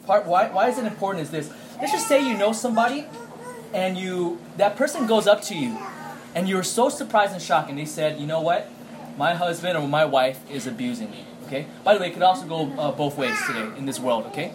why is it important is this. Let's just say you know somebody, and that person goes up to you, and you're so surprised and shocked, and they said, you know what? My husband or my wife is abusing me, okay? By the way, it could also go both ways today in this world, okay?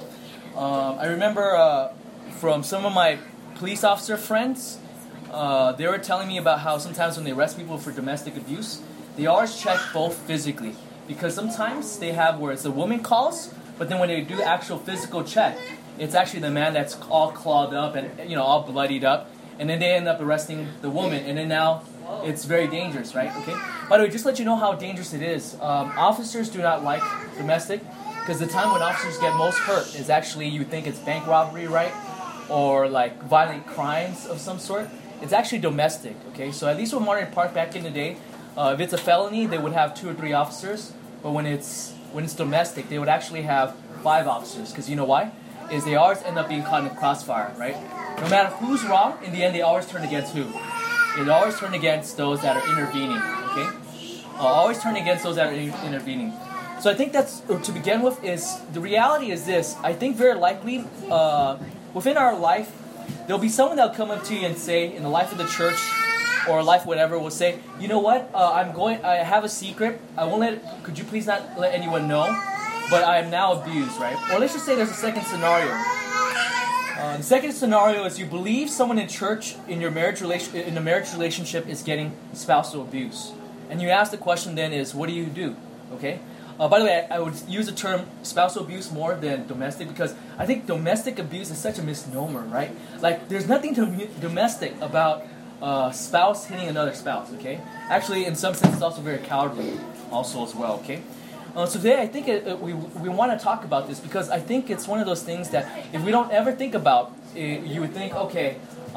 I remember from some of my police officer friends, they were telling me about how sometimes when they arrest people for domestic abuse, they always check both physically. Because sometimes they have where it's the woman calls, but then when they do the actual physical check, it's actually the man that's all clawed up and all bloodied up, and then they end up arresting the woman, and then now it's very dangerous, right? Okay. By the way, just to let you know how dangerous it is. Officers do not like domestic because the time when officers get most hurt is actually you think it's bank robbery, right, or like violent crimes of some sort. It's actually domestic. Okay. So at least with Monterey Park back in the day, if it's a felony, they would have 2 or 3 officers, but when it's domestic, they would actually have 5 officers. Because you know why? Is they always end up being caught in the crossfire, right? No matter who's wrong, in the end, they always turn against who? They always turn against those that are intervening, okay? Always turn against those that are intervening. So I think that's, to begin with, is the reality is this. I think very likely, within our life, there'll be someone that'll come up to you and say, in the life of the church, or life whatever, will say, you know what, I have a secret. Could you please not let anyone know? But I am now abused, right? Or let's just say there's a second scenario. The second scenario is you believe someone in church in a marriage relationship is getting spousal abuse, and you ask the question then is, what do you do? Okay. By the way, I would use the term spousal abuse more than domestic because I think domestic abuse is such a misnomer, right? Like there's nothing domestic about spouse hitting another spouse. Okay. Actually, in some sense, it's also very cowardly, also as well. Okay. So today I think we want to talk about this because I think it's one of those things that if we don't ever think about, you would think, okay,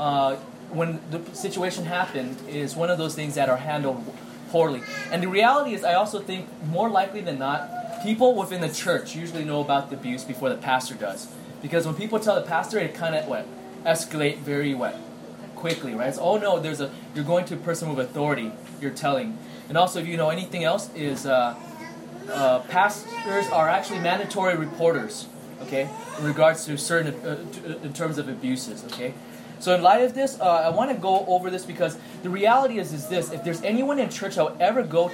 when the situation happened is one of those things that are handled poorly. And the reality is I also think more likely than not, people within the church usually know about the abuse before the pastor does. Because when people tell the pastor, it kind of escalate very quickly, right? It's, oh no, you're going to a person with authority, you're telling. And also if you know anything else is... pastors are actually mandatory reporters, okay, in regards to certain, in terms of abuses, okay. So in light of this, I want to go over this because the reality is this: if there's anyone in church that will ever go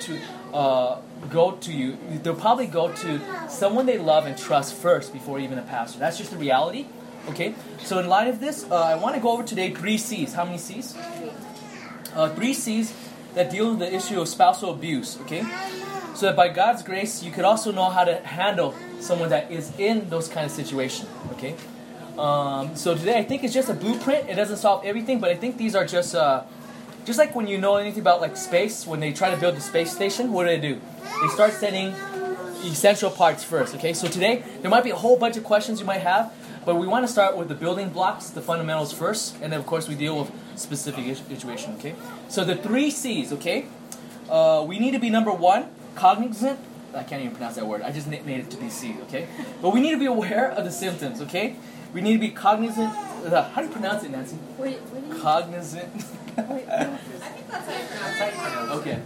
to you, they'll probably go to someone they love and trust first before even a pastor. That's just the reality, okay. So in light of this, I want to go over today 3 C's. How many C's? 3 C's that deal with the issue of spousal abuse, okay. So that by God's grace, you could also know how to handle someone that is in those kind of situations, okay? So today, I think it's just a blueprint. It doesn't solve everything, but I think these are just like when you know anything about like space, when they try to build the space station, what do? They start setting essential parts first, okay? So today, there might be a whole bunch of questions you might have, but we want to start with the building blocks, the fundamentals first, and then of course we deal with specific situation, okay? So the 3 C's, okay? We need to be number 1, cognizant. I can't even pronounce that word. I just made it to be C, okay? But we need to be aware of the symptoms, okay? We need to be cognizant. How do you pronounce it, Nancy? Cognizant. I think that's how you pronounce it. Okay.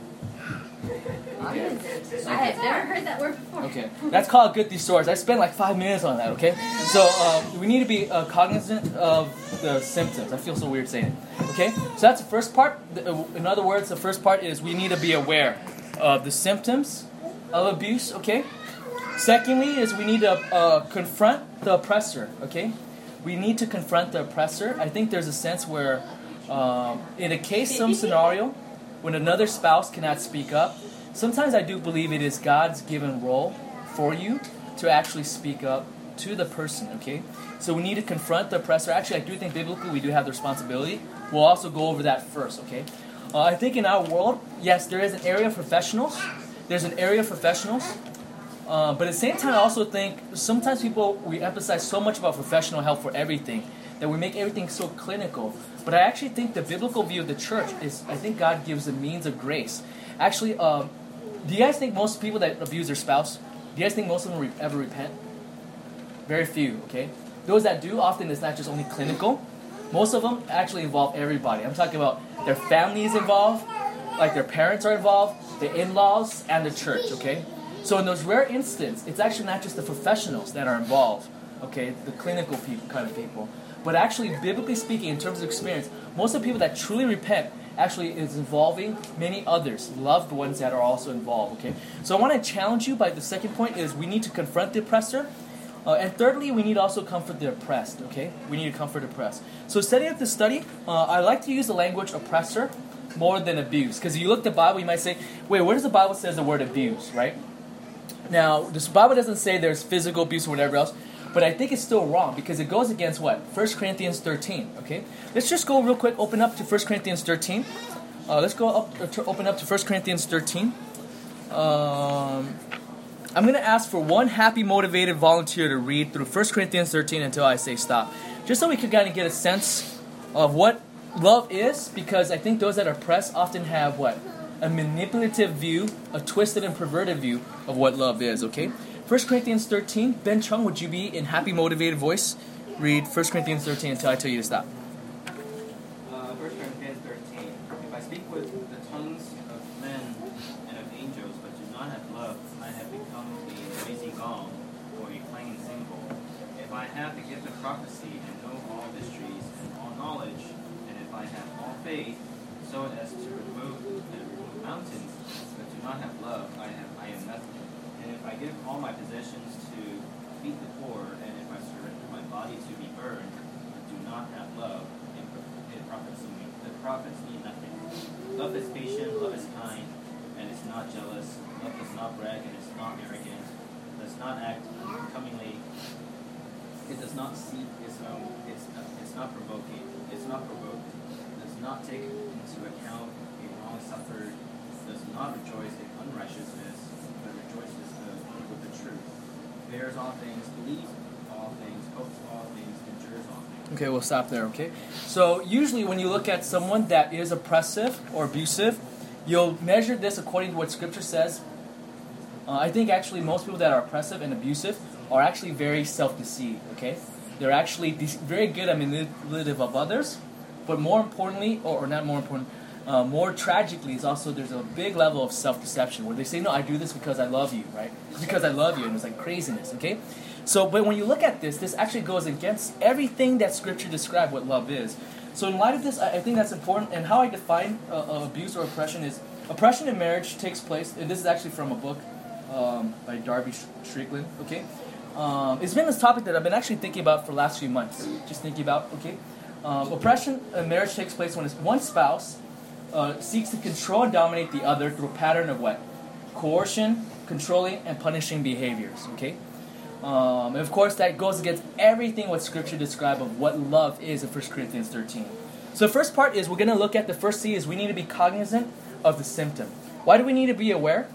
I have never heard that word before. Okay. That's called a good thesaurus. I spent like 5 minutes on that, okay? So we need to be cognizant of the symptoms. I feel so weird saying it. Okay? So that's the first part. In other words, the first part is we need to be aware of the symptoms of abuse, okay? Secondly is we need to confront the oppressor, okay? We need to confront the oppressor. I think there's a sense where in a case, some scenario, when another spouse cannot speak up, sometimes I do believe it is God's given role for you to actually speak up to the person, okay? So we need to confront the oppressor. Actually, I do think biblically we do have the responsibility. We'll also go over that first, okay? I think in our world, yes, there is an area of professionals. There's an area of professionals. But at the same time, I also think sometimes we emphasize so much about professional help for everything that we make everything so clinical. But I actually think the biblical view of the church is, I think God gives a means of grace. Actually, do you guys think most people that abuse their spouse, do you guys think most of them ever repent? Very few, okay? Those that do, often it's not just only clinical. Most of them actually involve everybody. I'm talking about their family is involved, like their parents are involved, the in-laws, and the church, okay? So in those rare instances, it's actually not just the professionals that are involved. okay, the clinical people, kind of people. But actually, biblically speaking, in terms of experience, most of the people that truly repent actually is involving many others, loved ones that are also involved, okay? So I want to challenge you by the second point is we need to confront the oppressor. And thirdly, we need to also comfort the oppressed, okay? We need to comfort the oppressed. So setting up the study, I like to use the language oppressor more than abuse. Because you look at the Bible, you might say, wait, where does the Bible say the word abuse, right? Now, this Bible doesn't say there's physical abuse or whatever else, but I think it's still wrong because it goes against what? 1 Corinthians 13, okay? Let's just go real quick, open up to 1 Corinthians 13. Let's go open up to 1 Corinthians 13. I'm going to ask for one happy, motivated volunteer to read through 1 Corinthians 13 until I say stop. Just so we can kind of get a sense of what love is, because I think those that are oppressed often have what? A manipulative view, a twisted and perverted view of what love is, okay? 1 Corinthians 13, Ben Chung, would you be in happy, motivated voice? Read 1 Corinthians 13 until I tell you to stop. 1 Corinthians 13. If I speak with the tongues of men and of angels, but do not have love, I have become a noisy gong or a clanging cymbal. If I have the gift of prophecy and know all mysteries and all knowledge, and if I have all faith, so as to remove mountains, but do not have love, I am nothing. And if I give all my possessions to feed the poor, and if I surrender my body to be burned, but do not have love, it profits me nothing. Love is patient, love is kind, and is not jealous. Love does not brag and is not arrogant. Does not act unbecomingly. It does not seek its own. It's not provoking. It's not provoked. Does not take into account a wrong suffered. Does not rejoice in unrighteousness, but rejoices with the truth. Bears all things, believes all things, hopes all things, endures all things. Okay, we'll stop there, okay? So usually when you look at someone that is oppressive or abusive, you'll measure this according to what Scripture says. I think actually most people that are oppressive and abusive are actually very self-deceived, okay? They're actually very good at manipulative of others, but more importantly, or not more important, more tragically is also there's a big level of self-deception where they say, no, I do this because I love you, right? It's because I love you, and it's like craziness, okay? So, but when you look at this actually goes against everything that Scripture describes what love is. So in light of this, I think that's important, and how I define abuse or oppression is, oppression in marriage takes place, and this is actually from a book by Darby Strickland, okay? It's been this topic that I've been actually thinking about for the last few months, just thinking about, okay? Oppression in marriage takes place when one spouse seeks to control and dominate the other through a pattern of what? Coercion, controlling, and punishing behaviors, okay? And of course, that goes against everything what Scripture describes of what love is in 1 Corinthians 13. So the first part is we're going to look at the first C is we need to be cognizant of the symptom. Why do we need to be aware?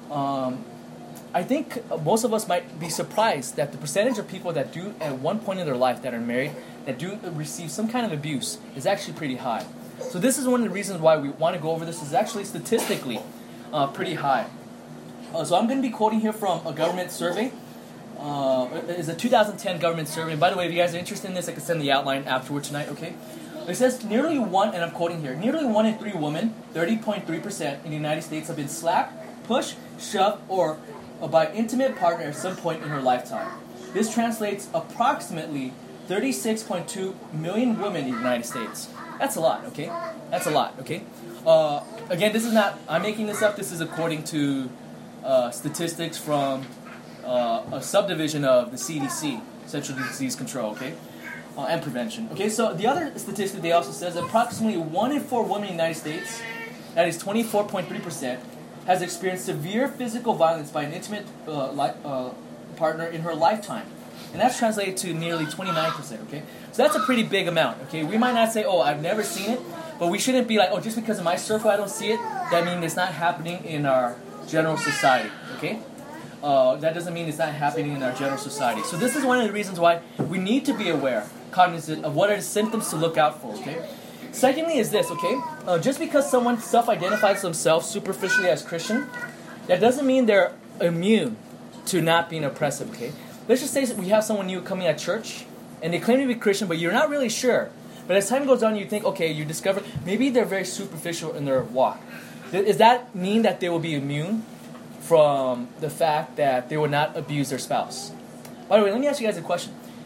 I think most of us might be surprised that the percentage of people that do at one point in their life that are married, that do receive some kind of abuse is actually pretty high. So this is one of the reasons why we want to go over this is actually statistically pretty high. So I'm going to be quoting here from a government survey. It's a 2010 government survey. And by the way, if you guys are interested in this, I can send the outline afterward tonight, okay? It says nearly one, and I'm quoting here, nearly 1 in 3 women, 30.3% in the United States have been slapped, pushed, shoved, or by intimate partner at some point in her lifetime. This translates approximately 36.2 million women in the United States. That's a lot, okay? That's a lot, okay? Again, this is not, I'm making this up, this is according to statistics from a subdivision of the CDC, Central Disease Control, okay? And prevention. Okay, so the other statistic they also says approximately 1 in 4 women in the United States, that is 24.3%, has experienced severe physical violence by an intimate partner in her lifetime. And that's translated to nearly 29%, okay? So that's a pretty big amount, okay? We might not say, oh, I've never seen it, but we shouldn't be like, oh, just because in my circle I don't see it, that means it's not happening in our general society, okay? That doesn't mean it's not happening in our general society. So this is one of the reasons why we need to be aware, cognizant of what are the symptoms to look out for, okay? Secondly is this, okay? Just because someone self-identifies themselves superficially as Christian, that doesn't mean they're immune to not being oppressive, okay? Let's just say we have someone new coming at church, and they claim to be Christian, but you're not really sure. But as time goes on, you think, okay, you discover maybe they're very superficial in their walk. Does that mean that they will be immune from the fact that they will not abuse their spouse? By the way, let me ask you guys a question.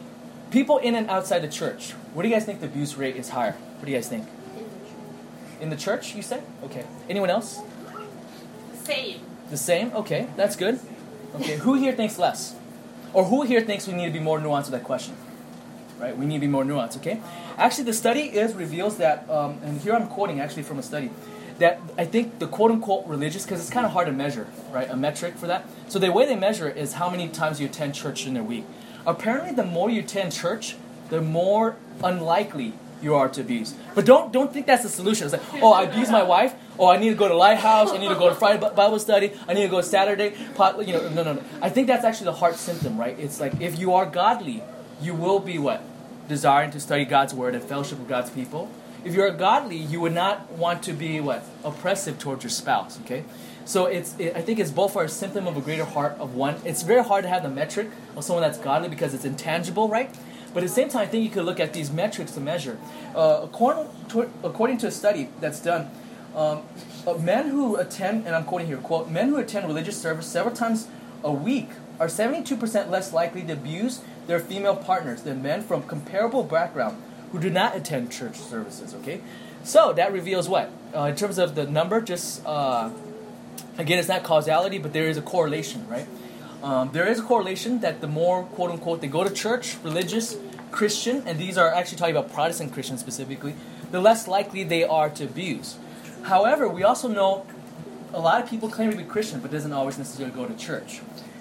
People in and outside the church. What do you guys think the abuse rate is higher? What do you guys think? In the church, you said? Okay. Anyone else? Same. The same? Okay, that's good. Okay, who here thinks less? Or who here thinks we need to be more nuanced with that question? Right, we need to be more nuanced, okay? Actually, the study reveals that, and here I'm quoting actually from a study, that I think the quote-unquote religious, because it's kind of hard to measure, right, a metric for that. So the way they measure it is how many times you attend church in a week. Apparently, the more you attend church, the more unlikely you are to abuse. But don't think that's the solution. It's like, oh, I abuse my wife. Oh, I need to go to Lighthouse. I need to go to Friday Bible study. I need to go Saturday. No. I think that's actually the heart symptom, right? It's like if you are godly, you will be what? Desiring to study God's word and fellowship with God's people. If you're godly, you would not want to be what? Oppressive towards your spouse, okay? So I think it's both a symptom of a greater heart of one. It's very hard to have the metric of someone that's godly because it's intangible, right? But at the same time, I think you could look at these metrics to measure. According to a study that's done, men who attend, and I'm quoting here, quote, men who attend religious service several times a week are 72% less likely to abuse their female partners than men from comparable background who do not attend church services, okay? So that reveals what? In terms of the number, just, again, it's not causality, but there is a correlation, right? There is a correlation that the more, quote-unquote, they go to church, religious, Christian, and these are actually talking about Protestant Christians specifically, the less likely they are to abuse. However, we also know a lot of people claim to be Christian, but doesn't always necessarily go to church.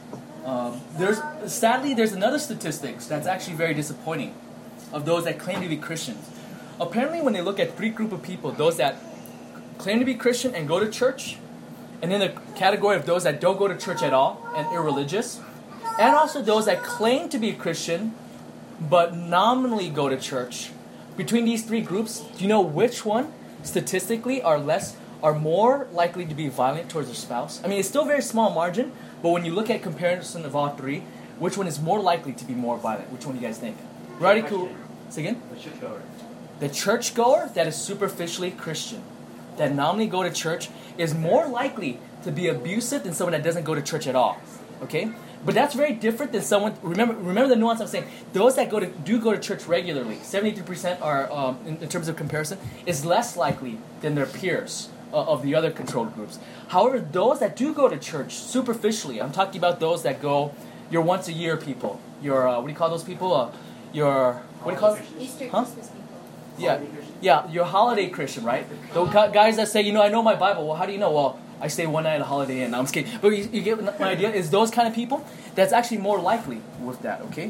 Sadly, there's another statistics that's actually very disappointing of those that claim to be Christians. Apparently, when they look at three group of people, those that claim to be Christian and go to church, and then the category of those that don't go to church at all and irreligious, and also those that claim to be Christian but nominally go to church. Between these three groups, do you know which one statistically are more likely to be violent towards their spouse? I mean, it's still a very small margin, but when you look at comparison of all three, which one is more likely to be more violent? Which one do you guys think? Radical. Say again? The churchgoer. The churchgoer that is superficially Christian, that nominally go to church, is more likely to be abusive than someone that doesn't go to church at all. Okay? But that's very different than someone. Remember the nuance I'm saying. Those that do go to church regularly, 73% are, in terms of comparison, is less likely than their peers of the other controlled groups. However, those that do go to church superficially, I'm talking about those that go, your once a year people, your what do you call those people? Your what do you call it? Easter Huh? Christmas people. Yeah, your holiday Christian, right? The guys that say, I know my Bible. Well, how do you know? Well, I stay one night at a Holiday Inn. No, I'm just kidding. But you get my idea? Is those kind of people, that's actually more likely with that, okay?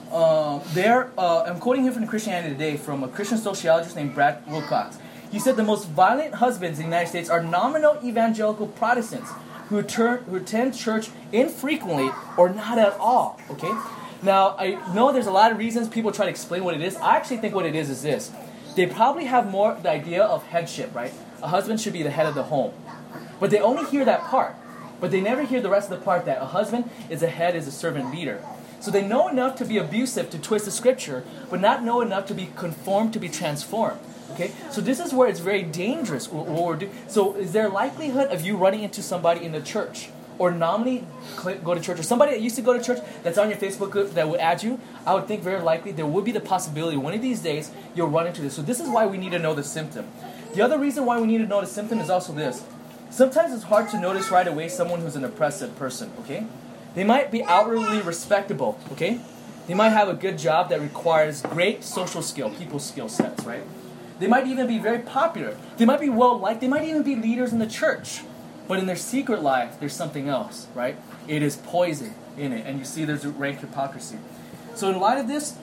I'm quoting here from Christianity Today from a Christian sociologist named Brad Wilcox. He said the most violent husbands in the United States are nominal evangelical Protestants who attend church infrequently or not at all, okay? Now, I know there's a lot of reasons people try to explain what it is. I actually think what it is this. They probably have more the idea of headship, right? A husband should be the head of the home. But they only hear that part. But they never hear the rest of the part that a husband is a head, is a servant leader. So they know enough to be abusive, to twist the scripture, but not know enough to be conformed, to be transformed. Okay? So this is where it's very dangerous what we're doing. So is there a likelihood of you running into somebody in the church or nominally go to church, or somebody that used to go to church that's on your Facebook group that would add you? I would think very likely there would be the possibility one of these days you'll run into this. So this is why we need to know the symptom. The other reason why we need to know the symptom is also this. Sometimes it's hard to notice right away someone who's an oppressive person, okay? They might be outwardly respectable, okay? They might have a good job that requires great social skill, people skill sets, right? They might even be very popular. They might be well-liked. They might even be leaders in the church. But in their secret life, there's something else, right? It is poison in it. And you see there's a rank hypocrisy. So in light of this,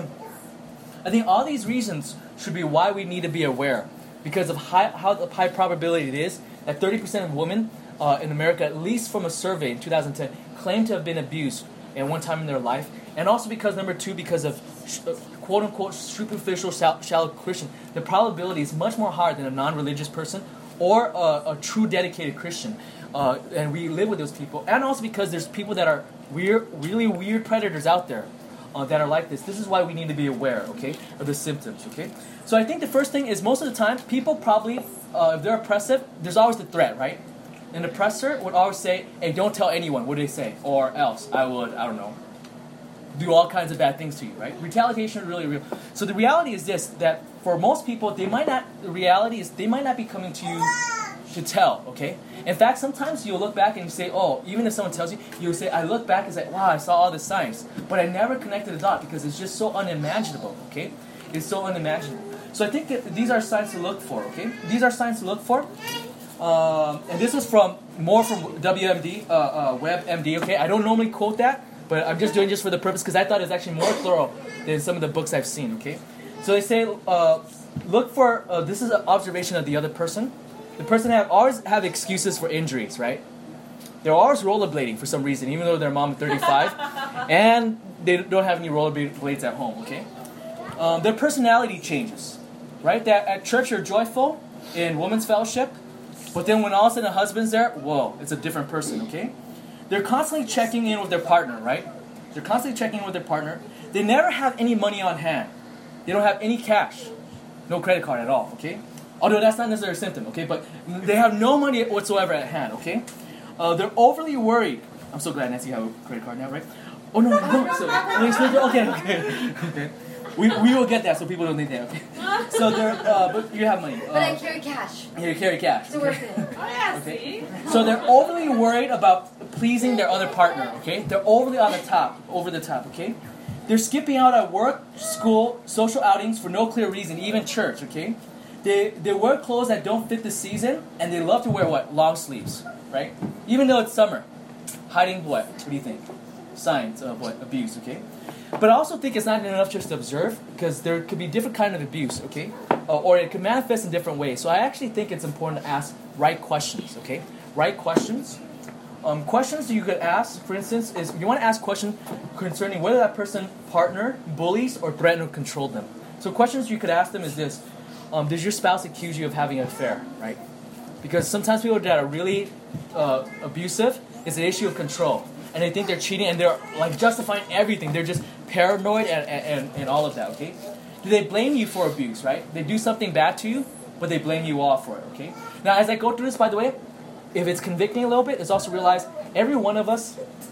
I think all these reasons should be why we need to be aware. Because of how the high probability it is that 30% of women in America, at least from a survey in 2010, claim to have been abused at one time in their life. And also because, number two, because of quote-unquote superficial, shallow Christian, the probability is much more higher than a non-religious person or a true dedicated Christian. And we live with those people. And also because there's people that are really weird predators out there that are like this. This is why we need to be aware, okay, of the symptoms, okay? So I think the first thing is most of the time, people probably, if they're oppressive, there's always the threat, right? An oppressor would always say, hey, don't tell anyone. What do they say? Or else, I don't know, do all kinds of bad things to you, right? Retaliation is really real. So the reality is this, that for most people, the reality is they might not be coming to you to tell, okay? In fact, sometimes you'll look back and you say, oh, even if someone tells you, you'll say, I look back and say, wow, I saw all the signs. But I never connected the dot because it's just so unimaginable, okay? It's so unimaginable. So I think that these are signs to look for, okay? These are signs to look for. And this is from WebMD, okay? I don't normally quote that, but I'm just doing just for the purpose because I thought it's actually more thorough than some of the books I've seen, okay? So they say, look for, this is an observation of the other person. The person always have excuses for injuries, right? They're always rollerblading for some reason, even though their mom is 35, and they don't have any rollerblades at home, okay? Their personality changes, right? That at church you're joyful in women's fellowship, but then when all of a sudden a husband's there, whoa, it's a different person, okay? They're constantly checking in with their partner, right? They're constantly checking in with their partner. They never have any money on hand. They don't have any cash. No credit card at all, okay? Although that's not necessarily a symptom, okay? But they have no money whatsoever at hand, okay? They're overly worried. I'm so glad Nancy have a credit card now, right? Oh, no. Okay. We will get that so people don't think that, okay? So they're, but you have money. But I carry cash. You carry cash. So worth it. Oh, yeah, Okay. see? So they're overly worried about pleasing their other partner, okay? They're overly over the top, okay? They're skipping out at work, school, social outings for no clear reason, even church, okay? They wear clothes that don't fit the season, and they love to wear what? Long sleeves, right? Even though it's summer. Hiding what? What do you think? Signs of what? Abuse, okay? But I also think it's not enough just to observe, because there could be different kind of abuse, okay? Or it could manifest in different ways. So I actually think it's important to ask right questions, okay? Right questions. Questions you could ask, for instance, is you want to ask questions concerning whether that person partner bullies or threaten or control them. So questions you could ask them is this. Does your spouse accuse you of having an affair, right? Because sometimes people that are really abusive, it's an issue of control. And they think they're cheating and they're like justifying everything. They're just paranoid and all of that, okay? Do they blame you for abuse, right? They do something bad to you, but they blame you all for it, okay? Now, as I go through this, by the way, if it's convicting a little bit, it's also realize every one of us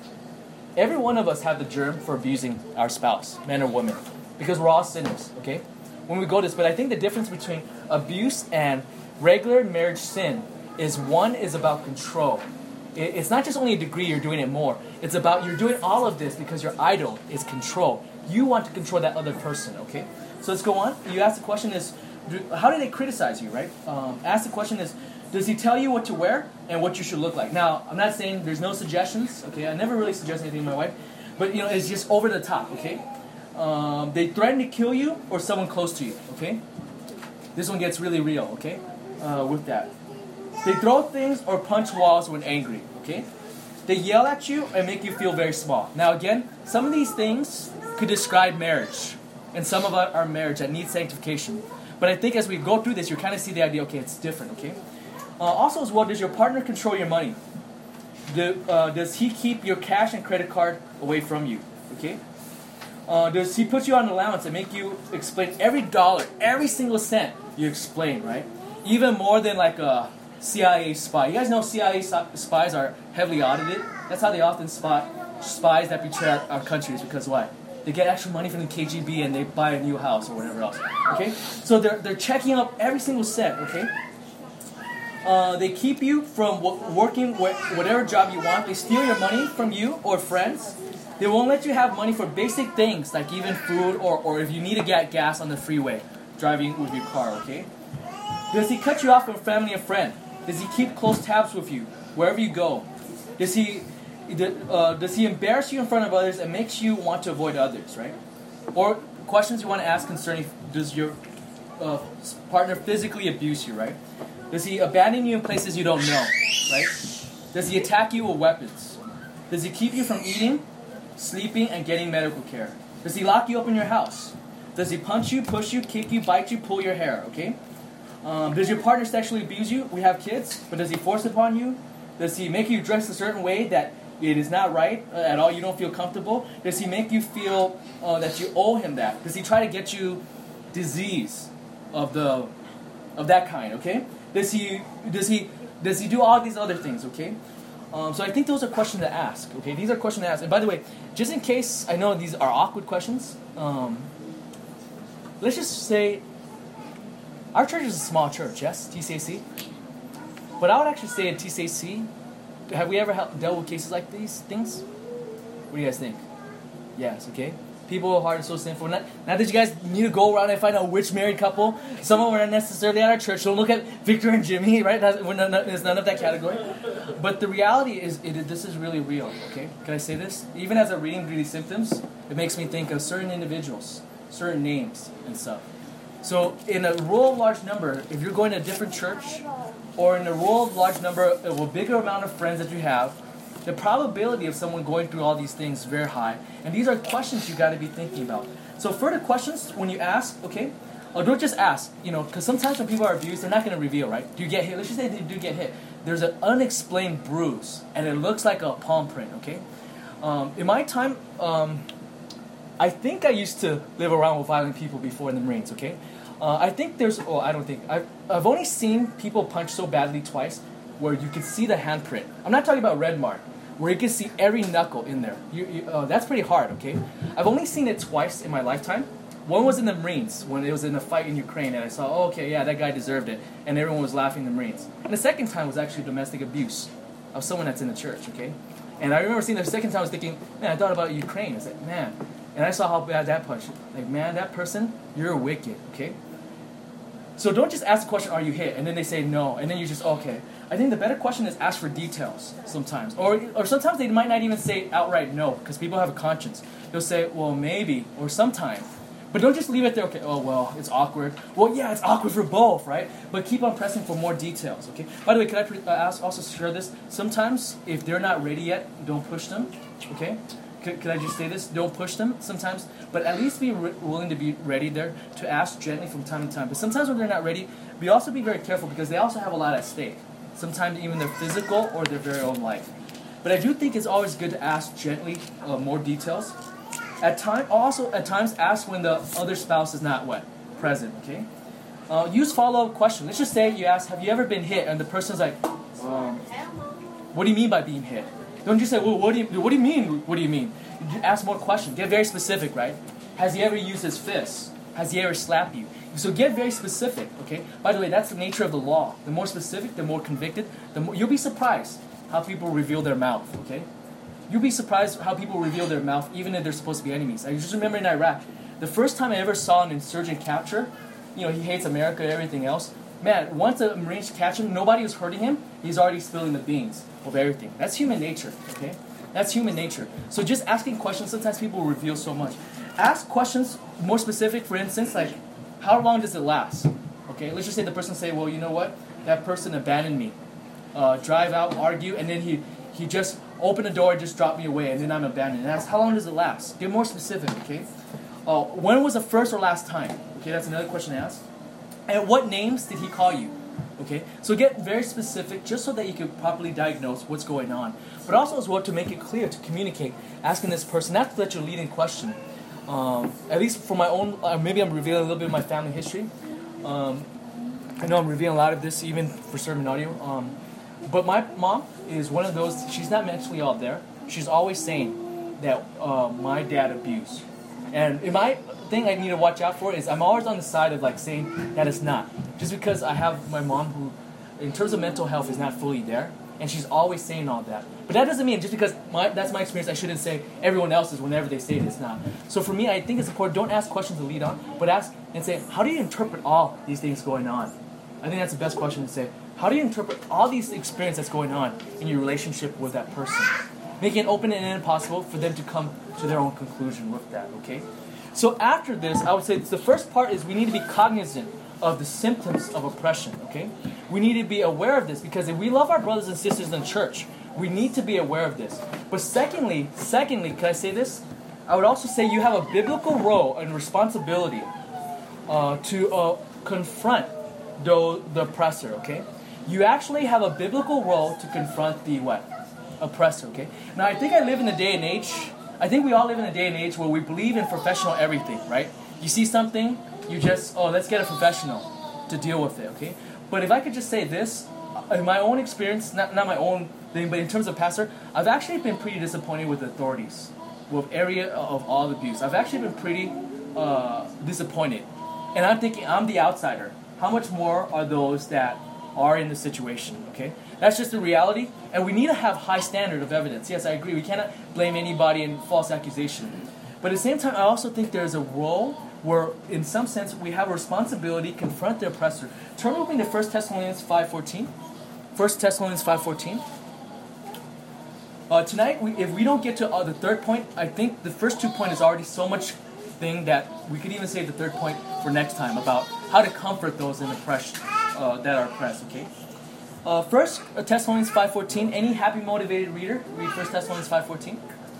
have the germ for abusing our spouse, man or woman, because we're all sinners, okay? When we go to this, but I think the difference between abuse and regular marriage sin is one is about control. It's not just only a degree you're doing it more. It's about you're doing all of this because your idol is control. You want to control that other person, okay? So let's go on. You ask the question is, how do they criticize you, right? Ask the question is, does he tell you what to wear and what you should look like? Now, I'm not saying there's no suggestions, okay? I never really suggest anything to my wife. But, it's just over the top, okay? They threaten to kill you or someone close to you, okay? This one gets really real, okay? With that. They throw things or punch walls when angry, okay? They yell at you and make you feel very small. Now again, some of these things could describe marriage. And some of our marriage that needs sanctification. But I think as we go through this, you kind of see the idea, okay, it's different, okay? Also as well, does your partner control your money? Does he keep your cash and credit card away from you, okay? Does he put you on allowance and make you explain every dollar, every single cent you explain, right? Even more than like a CIA spy. You guys know CIA spies are heavily audited. That's how they often spot spies that betray our countries, because why? They get extra money from the KGB and they buy a new house or whatever else. Okay? So they're checking up every single cent, okay? They keep you from working whatever job you want. They steal your money from you or friends. They won't let you have money for basic things like even food or if you need to get gas on the freeway driving with your car, okay? Does he cut you off from family and friend? Does he keep close tabs with you wherever you go? Does he embarrass you in front of others and makes you want to avoid others, right? Or questions you want to ask concerning, does your partner physically abuse you, right? Does he abandon you in places you don't know, right? Does he attack you with weapons? Does he keep you from eating, sleeping, and getting medical care? Does he lock you up in your house? Does he punch you, push you, kick you, bite you, pull your hair, okay? Does your partner sexually abuse you? We have kids, but does he force upon you? Does he make you dress a certain way that it is not right at all, you don't feel comfortable? Does he make you feel that you owe him that? Does he try to get you disease of that kind, okay? Does he do all these other things, okay? So I think those are questions to ask. Okay, these are questions to ask. And by the way, just in case I know these are awkward questions, let's just say our church is a small church, yes, TCAC. But I would actually say at TCAC, have we ever dealt with cases like these things? What do you guys think? Yes, okay. People who are so sinful. Not that you guys need to go around and find out which married couple. Some of them are not necessarily at our church. Don't look at Victor and Jimmy, right? There's none of that category. But the reality is, this is really real, okay? Can I say this? Even as I'm reading through these symptoms, it makes me think of certain individuals, certain names and stuff. So in a rural large number, if you're going to a different church, or in a rural large number of a bigger amount of friends that you have, the probability of someone going through all these things is very high. And these are questions you got to be thinking about. So further questions, when you ask, okay, or don't just ask, because sometimes when people are abused, they're not going to reveal, right? Do you get hit? Let's just say they do get hit. There's an unexplained bruise, and it looks like a palm print, okay? In my time, I think I used to live around with violent people before in the Marines, okay? I think I've only seen people punch so badly twice where you can see the handprint. I'm not talking about red mark, where you can see every knuckle in there. That's pretty hard, okay? I've only seen it twice in my lifetime. One was in the Marines, when it was in a fight in Ukraine, and I saw, okay, yeah, that guy deserved it, and everyone was laughing in the Marines. And the second time was actually domestic abuse of someone that's in the church, okay? And I remember seeing the second time, I was thinking, man, I thought about Ukraine. I was like, man, and I saw how bad that punch. Like, man, that person, you're wicked, okay? So don't just ask the question, are you hit? And then they say no, and then you just, okay. I think the better question is ask for details sometimes. Or sometimes they might not even say outright no, because people have a conscience. They'll say, well, maybe, or sometime. But don't just leave it there, okay, oh, well, it's awkward. Well, yeah, it's awkward for both, right? But keep on pressing for more details, okay? By the way, can I also share this? Sometimes, if they're not ready yet, don't push them, okay? Can I just say this? Don't push them sometimes, but at least be willing to be ready there to ask gently from time to time. But sometimes when they're not ready, we also be very careful because they also have a lot at stake. Sometimes even their physical or their very own life. But I do think it's always good to ask gently more details. At times ask when the other spouse is not present, okay? Use follow-up questions. Let's just say you ask, have you ever been hit? And the person's like, what do you mean by being hit? Don't just say, well, what do you mean? What do you mean? Ask more questions. Get very specific, right? Has he ever used his fists? Has he ever slapped you? So get very specific, okay? By the way, that's the nature of the law. The more specific, the more convicted, you'll be surprised how people reveal their mouth, okay? You'll be surprised how people reveal their mouth even if they're supposed to be enemies. I just remember in Iraq, the first time I ever saw an insurgent capture, he hates America and everything else. Man, once the Marines catch him, nobody was hurting him, he's already spilling the beans of everything. That's human nature, okay? That's human nature. So just asking questions, sometimes people reveal so much. Ask questions more specific, for instance, like, how long does it last? Okay, let's just say the person say, well, you know what? That person abandoned me. Drive out, argue, and then he just opened the door and just dropped me away, and then I'm abandoned. And ask, how long does it last? Get more specific, okay? When was the first or last time? Okay, that's another question to ask. And what names did he call you? Okay, so get very specific just so that you can properly diagnose what's going on. But also as well to make it clear, to communicate, asking this person, not that you're leading question. At least for my own, maybe I'm revealing a little bit of my family history. I know I'm revealing a lot of this even for sermon audio. But my mom is one of those, she's not mentally all there. She's always saying that my dad abused. And in my thing I need to watch out for is I'm always on the side of like saying that it's not. Just because I have my mom who, in terms of mental health, is not fully there. And she's always saying all that. But that doesn't mean just because that's my experience, I shouldn't say everyone else's whenever they say it's not. So for me, I think it's important, don't ask questions to lead on, but ask and say, how do you interpret all these things going on? I think that's the best question to say. How do you interpret all these experiences that's going on in your relationship with that person? Making it open and impossible for them to come to their own conclusion with that, okay? So after this, I would say the first part is we need to be cognizant of the symptoms of oppression, okay? We need to be aware of this because if we love our brothers and sisters in church, we need to be aware of this. But secondly, can I say this? I would also say you have a biblical role and responsibility to confront the oppressor, okay? You actually have a biblical role to confront the what? Oppressor, okay? Now, I think I live in a day and age, I think we all live in a day and age where we believe in professional everything, right? You see something, you just, let's get a professional to deal with it, okay? But if I could just say this, in my own experience, not my own thing, but in terms of pastor, I've actually been pretty disappointed with the authorities, with area of all abuse. I've actually been pretty disappointed. And I'm thinking, I'm the outsider. How much more are those that are in the situation, okay? That's just the reality, and we need to have high standard of evidence. Yes, I agree. We cannot blame anybody in false accusation. But at the same time, I also think there's a role where, in some sense, we have a responsibility to confront the oppressor. Turn with me to 1 Thessalonians 5:14. 1 Thessalonians 5:14. Tonight, if we don't get to the third point, I think the first 2 points is already so much thing that we could even save the third point for next time about how to comfort those in oppression that are oppressed. Okay. 1 Thessalonians 5:14. Any happy motivated reader read 1 Thessalonians 5:14.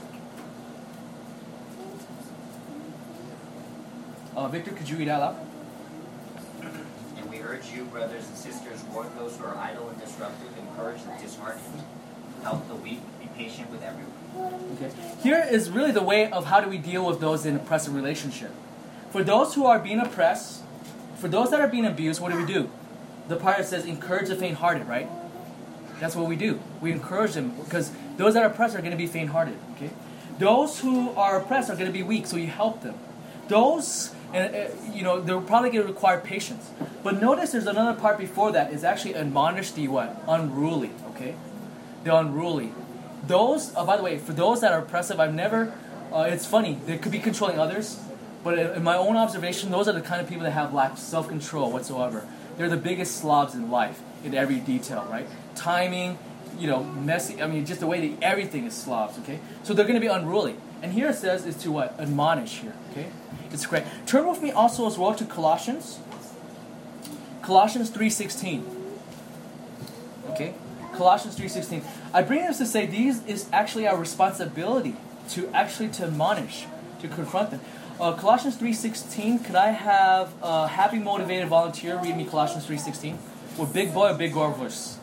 Victor, could you read out loud? And we urge you, brothers and sisters, warn those who are idle and disruptive, encourage the disheartened, help the weak, be patient with everyone. Okay. Here is really the way of how do we deal with those in oppressive relationship. For those who are being oppressed, for those that are being abused, what do? The part that says encourage the faint-hearted, right? That's what we do. We encourage them because those that are oppressed are going to be faint-hearted. Okay. Those who are oppressed are going to be weak, so you help them. Those, they're probably going to require patience. But notice there's another part before that. It's actually admonish the what? Unruly. Okay. The unruly. Those, by the way, for those that are oppressive, I've never, it's funny, they could be controlling others, but in my own observation, those are the kind of people that have lack self-control whatsoever. They're the biggest slobs in life, in every detail, right? Timing, messy, just the way that everything is slobs, okay? So they're going to be unruly. And here it says is to what? Admonish here, okay? It's correct. Turn with me also as well to Colossians. Colossians 3:16. Okay? Colossians 3:16. I bring this to say these is actually our responsibility to admonish, to confront them. Colossians 3:16. Could I have a happy motivated volunteer read me Colossians 3:16? With big boy or big girl verse?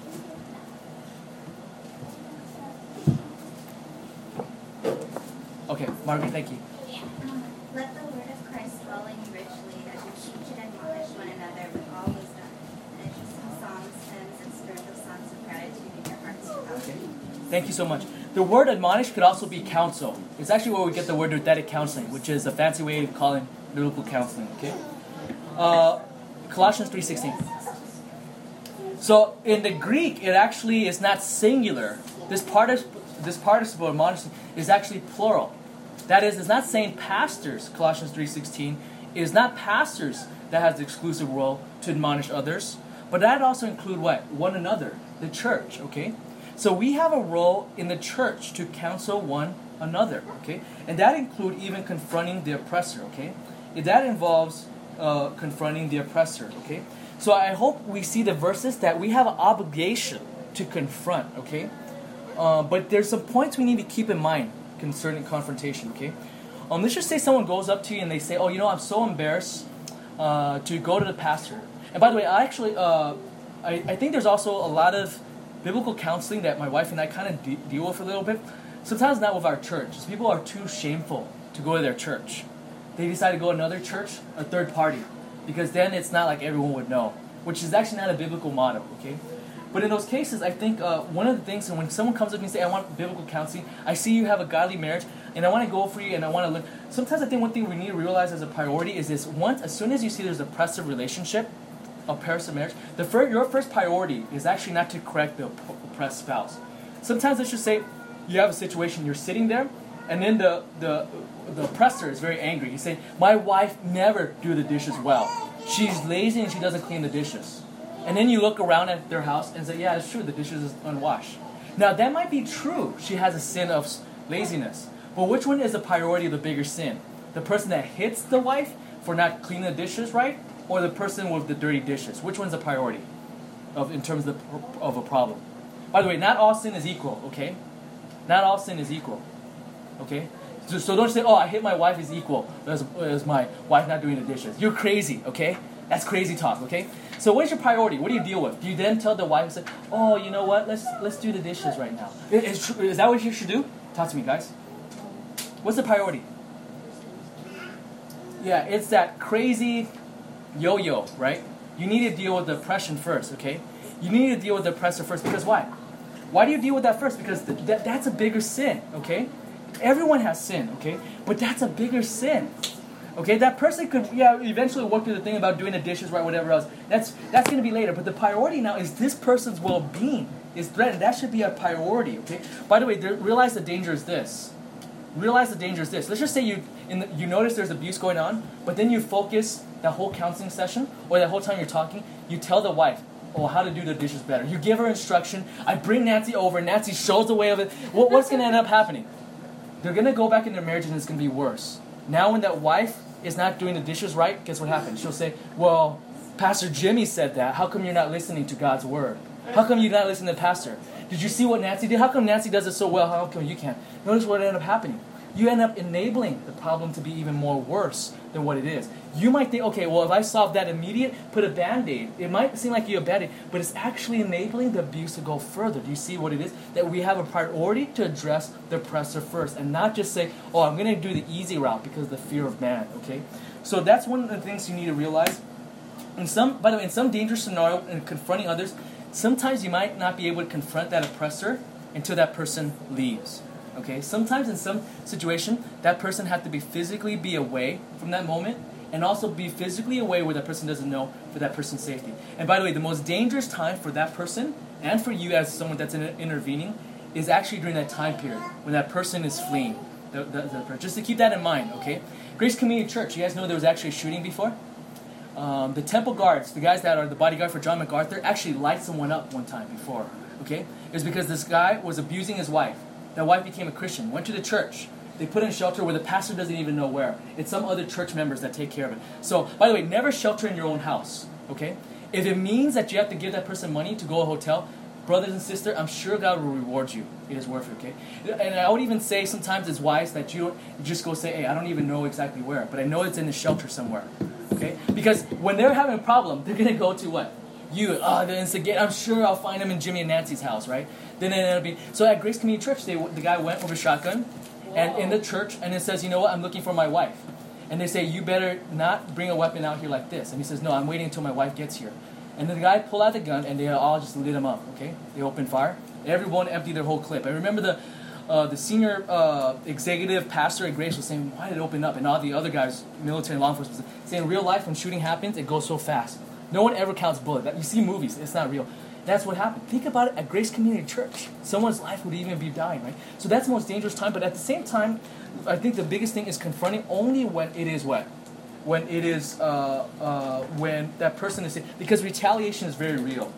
Okay, Margaret, thank you. Let the word of Christ dwell in you richly as you teach and admonish one another with all wisdom, and as you sing psalms, hymns, and spiritual songs of gratitude in your hearts to God. Okay. Thank you so much. The word admonish could also be counsel. It's actually where we get the word nouthetic counseling, which is a fancy way of calling biblical counseling. Okay. Colossians 3:16. So in the Greek, it actually is not singular. This participle admonishing is actually plural. That is, it's not saying pastors. Colossians 3:16 is not pastors that has the exclusive role to admonish others, but that also include what? One another, the church. Okay. So we have a role in the church to counsel one another, okay? And that includes even confronting the oppressor, okay? That involves confronting the oppressor, okay? So I hope we see the verses that we have an obligation to confront, okay? But there's some points we need to keep in mind concerning confrontation, okay? Let's just say someone goes up to you and they say, I'm so embarrassed to go to the pastor. And by the way, I actually, I think there's also a lot of biblical counseling that my wife and I kind of deal with a little bit. Sometimes not with our church. People are too shameful to go to their church. They decide to go to another church, a third party, because then it's not like everyone would know, which is actually not a biblical motto, okay? But in those cases, I think one of the things, and when someone comes up to me and says, I want biblical counseling, I see you have a godly marriage, and I want to go for you, and I want to learn. Sometimes I think one thing we need to realize as a priority is this: as soon as you see there's an oppressive relationship, oppressive marriage, your first priority is actually not to correct the oppressed spouse. Sometimes let's just say you have a situation, you're sitting there, and then the oppressor is very angry. He's saying, my wife never do the dishes well. She's lazy and she doesn't clean the dishes. And then you look around at their house and say, yeah, it's true, the dishes is unwashed. Now that might be true. She has a sin of laziness. But which one is the priority of the bigger sin? The person that hits the wife for not cleaning the dishes right? Or the person with the dirty dishes? Which one's a priority in terms of a problem? By the way, not all sin is equal, okay? Not all sin is equal, okay? So don't say, I hit my wife is equal as my wife not doing the dishes. You're crazy, okay? That's crazy talk, okay? So what is your priority? What do you deal with? Do you then tell the wife, say, you know what? Let's do the dishes right now. Is that what you should do? Talk to me, guys. What's the priority? Yeah, it's that crazy yo-yo, right? You need to deal with the oppression first, okay? You need to deal with the oppressor first. Because why? Why do you deal with that first? Because that's a bigger sin, okay? Everyone has sin, okay? But that's a bigger sin. Okay, that person could, eventually work through the thing about doing the dishes, right, whatever else. That's going to be later. But the priority now is this person's well-being is threatened. That should be a priority, okay? By the way, realize the danger is this. Realize the danger is this. Let's just say you notice there's abuse going on, but then you focus that whole counseling session, or that whole time you're talking, you tell the wife, how to do the dishes better. You give her instruction. I bring Nancy over. Nancy shows the way of it. What's going to end up happening? They're going to go back in their marriage and it's going to be worse. Now when that wife is not doing the dishes right, guess what happens? She'll say, well, Pastor Jimmy said that. How come you're not listening to God's word? How come you're not listening to Pastor? Did you see what Nancy did? How come Nancy does it so well? How come you can't? Notice what ended up happening. You end up enabling the problem to be even more worse than what it is. You might think, okay, well, if I solve that immediate, put a Band-Aid. It might seem like you have a Band-Aid, but it's actually enabling the abuse to go further. Do you see what it is? That we have a priority to address the oppressor first and not just say, I'm going to do the easy route because of the fear of man, okay? So that's one of the things you need to realize. By the way, in some dangerous scenario in confronting others, sometimes you might not be able to confront that oppressor until that person leaves. Okay, sometimes in some situation, that person has to physically be away from that moment, and also be physically away where that person doesn't know for that person's safety. And by the way, the most dangerous time for that person, and for you as someone that's intervening, is actually during that time period when that person is fleeing. Just to keep that in mind, okay? Grace Community Church, you guys know there was actually a shooting before? The temple guards, the guys that are the bodyguard for John MacArthur, actually light someone up one time before, okay? It was because this guy was abusing his wife. That wife became a Christian, went to the church. They put in shelter where the pastor doesn't even know where. It's some other church members that take care of it. So, by the way, never shelter in your own house, okay? If it means that you have to give that person money to go to a hotel, brothers and sisters, I'm sure God will reward you. It is worth it, okay? And I would even say sometimes it's wise that you just go say, hey, I don't even know exactly where, but I know it's in the shelter somewhere, okay? Because when they're having a problem, they're going to go to what? You. The instigate. I'm sure I'll find them in Jimmy and Nancy's house, right? Then it'll be. So at Grace Community Church, the guy went with a shotgun, and in the church, and it says, you know what? I'm looking for my wife. And they say, you better not bring a weapon out here like this. And he says, no, I'm waiting until my wife gets here. And then the guy pulled out the gun, and they all just lit him up, okay? They opened fire. Everyone emptied their whole clip. I remember the senior executive pastor at Grace was saying, why did it open up? And all the other guys, military and law enforcement, saying in real life, when shooting happens, it goes so fast. No one ever counts bullets. You see movies. It's not real. That's what happened. Think about it at Grace Community Church. Someone's life would even be dying, right? So that's the most dangerous time. But at the same time, I think the biggest thing is confronting only when it is what? When it is, when that person is... Because retaliation is very real.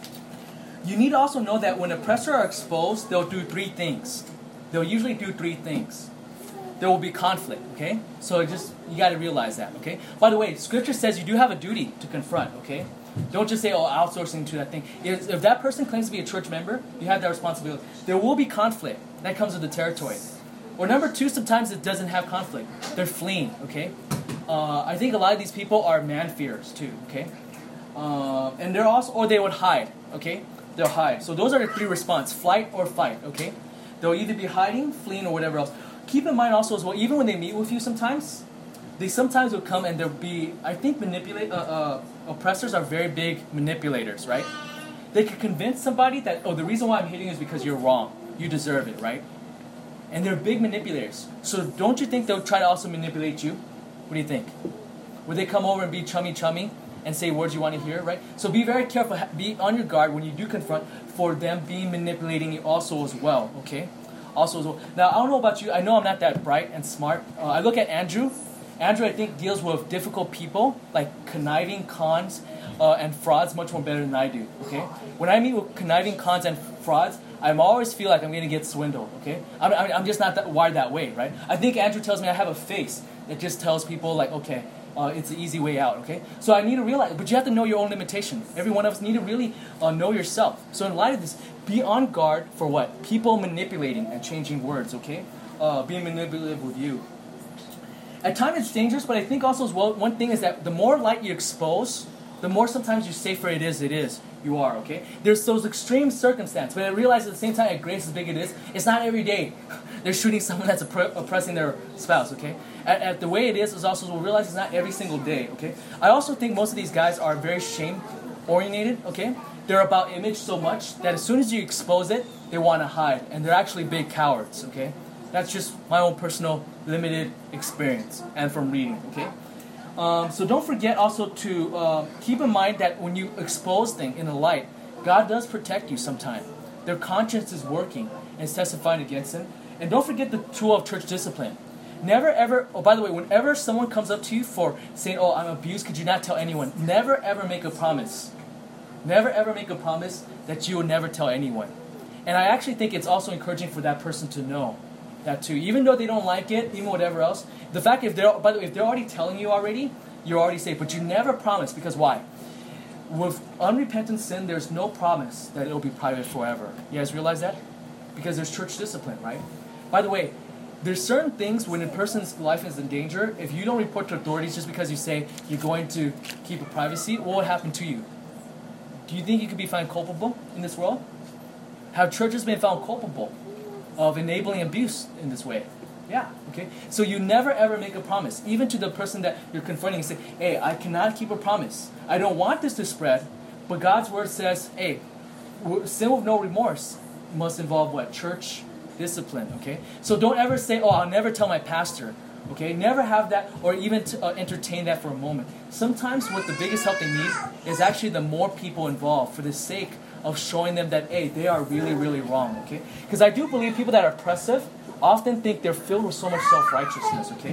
You need to also know that when oppressors are exposed, they'll do three things. They'll usually do three things. There will be conflict, okay? So you got to realize that, okay? By the way, Scripture says you do have a duty to confront, okay? Don't just say, outsourcing to that thing. If that person claims to be a church member, you have that responsibility. There will be conflict. That comes with the territory. Or number two, sometimes it doesn't have conflict. They're fleeing, okay? I think a lot of these people are man-fearers too, okay? And they're also, or they would hide, okay? They'll hide. So those are the three responses, flight or fight, okay? They'll either be hiding, fleeing, or whatever else. Keep in mind also as well, even when they meet with you sometimes, they sometimes will come and they'll be, I think oppressors are very big manipulators, right? They can convince somebody that, the reason why I'm hitting you is because you're wrong. You deserve it, right? And they're big manipulators. So don't you think they'll try to also manipulate you? What do you think? Would they come over and be chummy and say words you want to hear, right? So be very careful. Be on your guard when you do confront for them being manipulating you also as well, okay? Also as well. Now, I don't know about you. I know I'm not that bright and smart. I look at Andrew. Andrew, I think, deals with difficult people, like conniving cons and frauds much more better than I do, okay? When I meet with conniving cons and frauds, I always feel like I'm going to get swindled, okay? I'm just not wired that way, right? I think Andrew tells me I have a face that just tells people, like, okay, it's the easy way out, okay? So I need to realize, but you have to know your own limitation. Every one of us need to really know yourself. So in light of this, be on guard for what? People manipulating and changing words, okay? Being manipulative with you. At times it's dangerous, but I think also as well, one thing is that the more light you expose, the more sometimes you say for it is, you are, okay? There's those extreme circumstances, but I realize at the same time, at Grace as big it is, it's not every day they're shooting someone that's oppressing their spouse, okay? At the way it is also, we'll realize it's not every single day, okay? I also think most of these guys are very oriented, okay? They're about image so much that as soon as you expose it, they want to hide. And they're actually big cowards, okay? That's just my own personal limited experience and from reading, okay? So don't forget also to keep in mind that when you expose things in the light, God does protect you sometimes. Their conscience is working and is testifying against them. And don't forget the tool of church discipline. Never ever, oh by the way, whenever someone comes up to you for saying, oh, I'm abused, could you not tell anyone? Never ever make a promise. Never ever make a promise that you will never tell anyone. And I actually think it's also encouraging for that person to know that too. Even though they don't like it, even whatever else. The fact, if they're already telling you already, you're already safe. But you never promise, because why? With unrepentant sin, there's no promise that it'll be private forever. You guys realize that? Because there's church discipline, right? By the way, there's certain things when a person's life is in danger, if you don't report to authorities just because you say you're going to keep a privacy, what would happen to you? Do you think you could be found culpable in this world? Have churches been found culpable of enabling abuse in this way? Yeah, okay? So you never ever make a promise, even to the person that you're confronting and say, hey, I cannot keep a promise. I don't want this to spread, but God's word says, hey, sin with no remorse must involve what? Church discipline, okay? So don't ever say, oh, I'll never tell my pastor, okay? Never have that or even to, entertain that for a moment. Sometimes what the biggest help they need is actually the more people involved for the sake of showing them that, hey, they are really, really wrong, okay? Because I do believe people that are oppressive often think they're filled with so much self-righteousness, okay?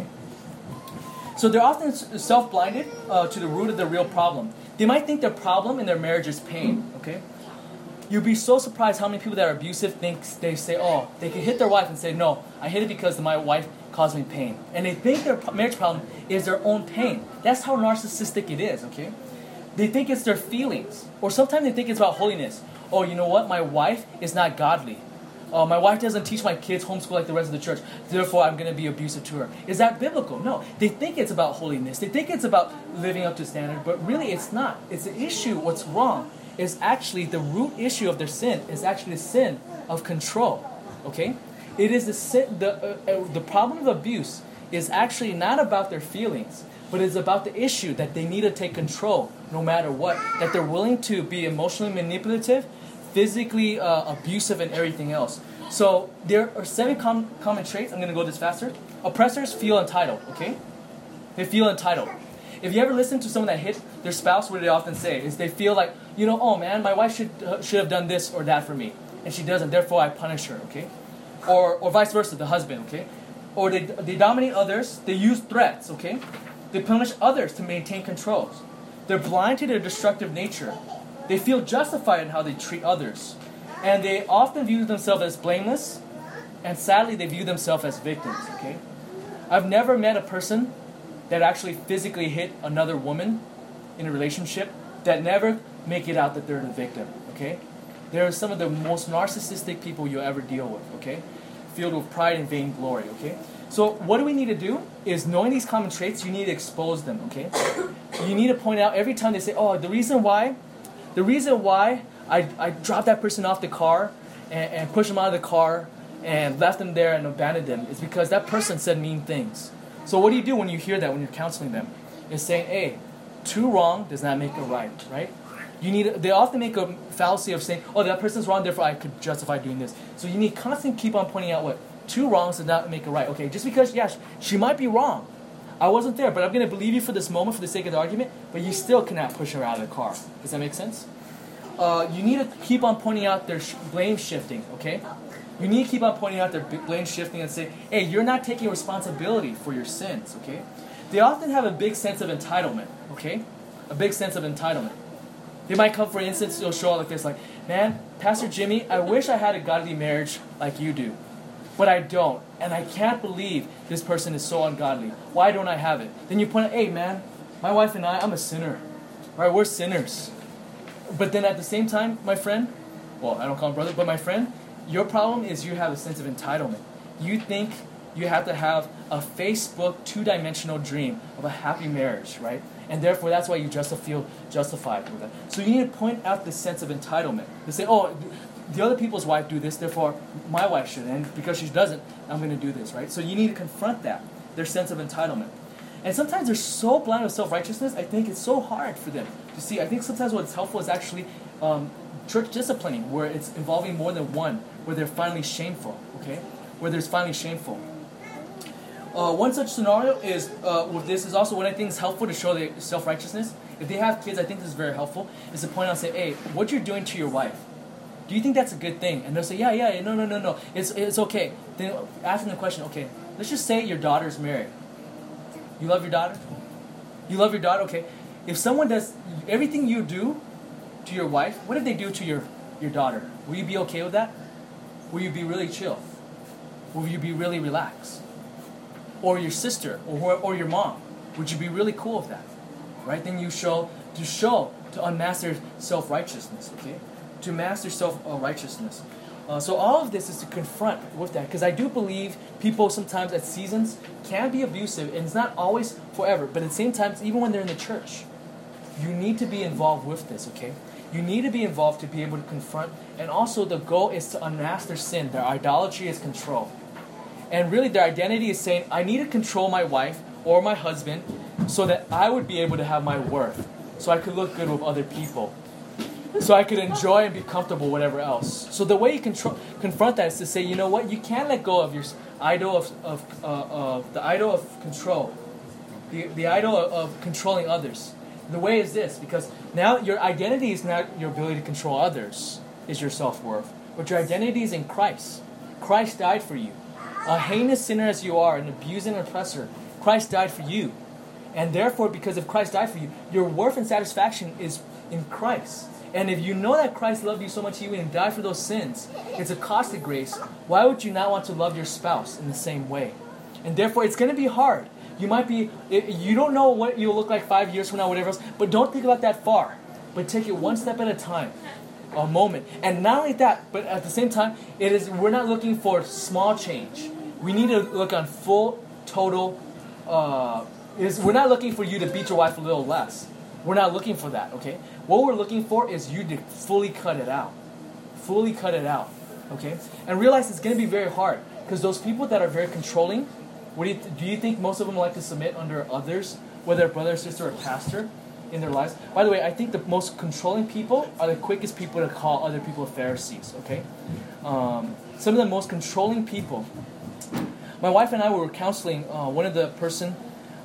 So they're often self-blinded to the root of the real problem. They might think their problem in their marriage is pain, okay? You'd be so surprised how many people that are abusive think they say, oh, they can hit their wife and say, no, I hit it because my wife caused me pain. And they think their marriage problem is their own pain. That's how narcissistic it is, okay? They think it's their feelings. Or sometimes they think it's about holiness. Oh, you know what? My wife is not godly. My wife doesn't teach my kids homeschool like the rest of the church. Therefore, I'm going to be abusive to her. Is that biblical? No. They think it's about holiness. They think it's about living up to standard. But really, it's not. It's the issue. What's wrong is actually the root issue of their sin is actually the sin of control. Okay? It is the sin. The problem of abuse is actually not about their feelings, but it's about the issue that they need to take control no matter what. That they're willing to be emotionally manipulative, physically abusive, and everything else. So there are 7 common traits. I'm going to go this faster. Oppressors feel entitled, okay? They feel entitled. If you ever listen to someone that hit their spouse, what do they often say? Is they feel like, you know, oh man, my wife should have done this or that for me. And she doesn't, therefore I punish her, okay? Or vice versa, the husband, okay? Or they dominate others, they use threats, okay? They punish others to maintain controls. They're blind to their destructive nature. They feel justified in how they treat others. And they often view themselves as blameless, and sadly they view themselves as victims, okay? I've never met a person that actually physically hit another woman in a relationship that never make it out that they're the victim, okay? They're some of the most narcissistic people you'll ever deal with, okay? Filled with pride and vainglory, okay? So what do we need to do is, knowing these common traits, you need to expose them, okay? You need to point out every time they say, oh, the reason why I dropped that person off the car and pushed them out of the car and left them there and abandoned them is because that person said mean things. So what do you do when you hear that, when you're counseling them? It's saying, hey, 2 wrong does not make a right? They often make a fallacy of saying, oh, that person's wrong, therefore I could justify doing this. So you need to constantly keep on pointing out what? 2 wrongs does not make a right. Okay, just because, yeah, she might be wrong. I wasn't there, but I'm going to believe you for this moment for the sake of the argument, but you still cannot push her out of the car. Does that make sense? You need to keep on pointing out their blame shifting, okay? You need to keep on pointing out their blame shifting and say, hey, you're not taking responsibility for your sins, okay? They often have a big sense of entitlement, okay? A big sense of entitlement. They might come, for instance, they'll show up like this, like, man, Pastor Jimmy, I wish I had a godly marriage like you do, but I don't, and I can't believe this person is so ungodly. Why don't I have it? Then you point out, hey, man, my wife and I'm a sinner, right? We're sinners. But then at the same time, my friend, well, I don't call him brother, but my friend, your problem is you have a sense of entitlement. You think you have to have a Facebook 2-dimensional dream of a happy marriage, right? And therefore, that's why you just feel justified with it. So you need to point out this sense of entitlement. To say, oh, the other people's wife do this, therefore my wife should. And because she doesn't, I'm going to do this, right? So you need to confront that, their sense of entitlement. And sometimes they're so blind with self-righteousness, I think it's so hard for them to see. I think sometimes what's helpful is actually church disciplining, where it's involving more than one, where they're finally shameful, okay? Where there's finally shameful. One such scenario is, with this, is also one I think is helpful to show their self-righteousness. If they have kids, I think this is very helpful, is to point out and say, hey, what you're doing to your wife, do you think that's a good thing? And they'll say, yeah, no, it's okay. Then ask them the question, okay, let's just say your daughter's married. You love your daughter? You love your daughter? Okay. If someone does everything you do to your wife, what if they do to your daughter? Will you be okay with that? Will you be really chill? Will you be really relaxed? Or your sister, or your mom, would you be really cool with that? Right? Then you to unmask their self-righteousness, okay? To master self-righteousness. So all of this is to confront with that, because I do believe people sometimes at seasons can be abusive, and it's not always forever, but at the same time, even when they're in the church, you need to be involved with this, okay? You need to be involved to be able to confront, and also the goal is to unmask their sin. Their idolatry is control. And really their identity is saying, I need to control my wife or my husband so that I would be able to have my worth, so I could look good with other people, so I could enjoy and be comfortable, whatever else. So the way you confront that is to say, you know what, you can't let go of your idol the idol of control, the idol of controlling others. The way is this, because now your identity is not your ability to control others, is your self-worth, but your identity is in Christ. Christ died for you. A heinous sinner as you are, an abusing oppressor, Christ died for you. And therefore, because if Christ died for you, your worth and satisfaction is in Christ. And if you know that Christ loved you so much he and died for those sins, it's a costly grace, why would you not want to love your spouse in the same way? And therefore, it's going to be hard. You might be, you don't know what you'll look like 5 years from now, whatever else, but don't think about that far. But take it one step at a time, a moment. And not only that, but at the same time, we're not looking for small change. We need to look on full, total, we're not looking for you to beat your wife a little less. We're not looking for that, okay? What we're looking for is you to fully cut it out. Fully cut it out, okay? And realize it's going to be very hard, because those people that are very controlling, do you think most of them like to submit under others, whether a brother, sister, or pastor in their lives? By the way, I think the most controlling people are the quickest people to call other people Pharisees, okay? Some of the most controlling people. My wife and I were counseling one of the person,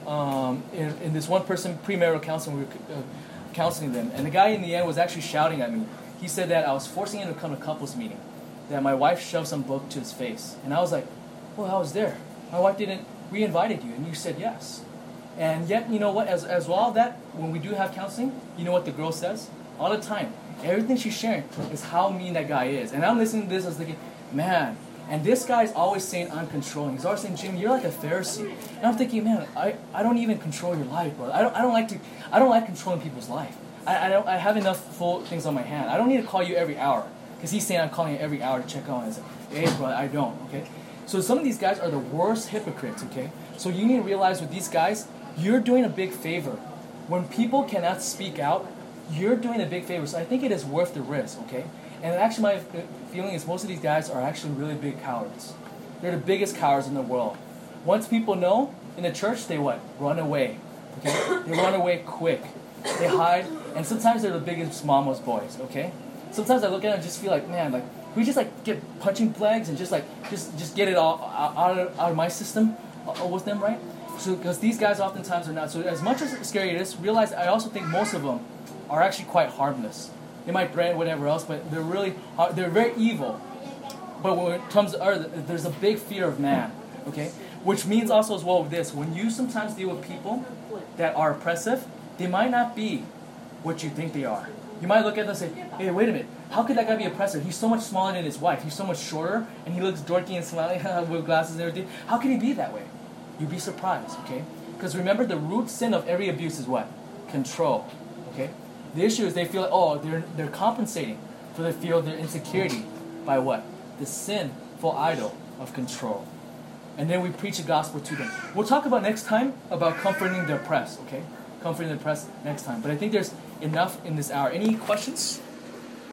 in this one person, premarital counseling, we were counseling them. And the guy in the end was actually shouting at me. He said that I was forcing him to come to couples meeting, that my wife shoved some book to his face. And I was like, well, I was there. My wife didn't, we invited you, and you said yes. And yet, you know what, as well as that, when we do have counseling, you know what the girl says? All the time. Everything she's sharing is how mean that guy is. And I'm listening to this, I was thinking, man, and this guy's always saying I'm controlling. He's always saying, Jim, you're like a Pharisee. And I'm thinking, man, I don't even control your life, bro. I don't like controlling people's life. I have enough full things on my hand. I don't need to call you every hour. Because he's saying I'm calling you every hour to check on it. Hey, bro, I don't, okay? So some of these guys are the worst hypocrites, okay? So you need to realize with these guys, you're doing a big favor. When people cannot speak out, you're doing a big favor. So I think it is worth the risk, okay? And actually my feeling is most of these guys are actually really big cowards. They're the biggest cowards in the world. Once people know, in the church, they what? Run away, okay? They run away quick. They hide, and sometimes they're the biggest mama's boys, okay? Sometimes I look at it and just feel like, man, like, we just like get punching flags and just get it all out of my system with them, right? So because these guys oftentimes are not. So as much as scary it is, realize I also think most of them are actually quite harmless. They might brand whatever else, but they're very evil. But when it comes to earth, there's a big fear of man, okay? Which means also as well with this, when you sometimes deal with people that are oppressive, they might not be what you think they are. You might look at them and say, hey, wait a minute, how could that guy be oppressive? He's so much smaller than his wife. He's so much shorter, and he looks dorky and smiling with glasses and everything. How can he be that way? You'd be surprised, okay? Because remember, the root sin of every abuse is what? Control, okay? The issue is they feel like, oh, they're compensating for the feel of their insecurity by what? The sinful idol of control. And then we preach the gospel to them. We'll talk about next time about comforting the oppressed, okay? Comforting the oppressed next time. But I think there's enough in this hour. Any questions?